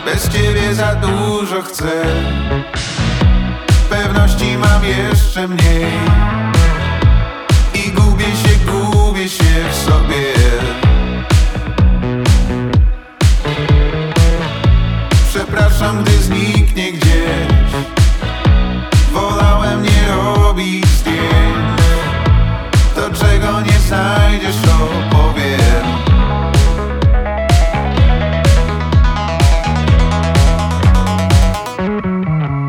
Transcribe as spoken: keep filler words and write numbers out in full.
Bez ciebie za dużo chcę. Pewności mam jeszcze mniej i gubię się, gubię się w sobie. Przepraszam, gdy zniknie gdzieś. Wolałem nie robić zdjęć, to czego nie znam.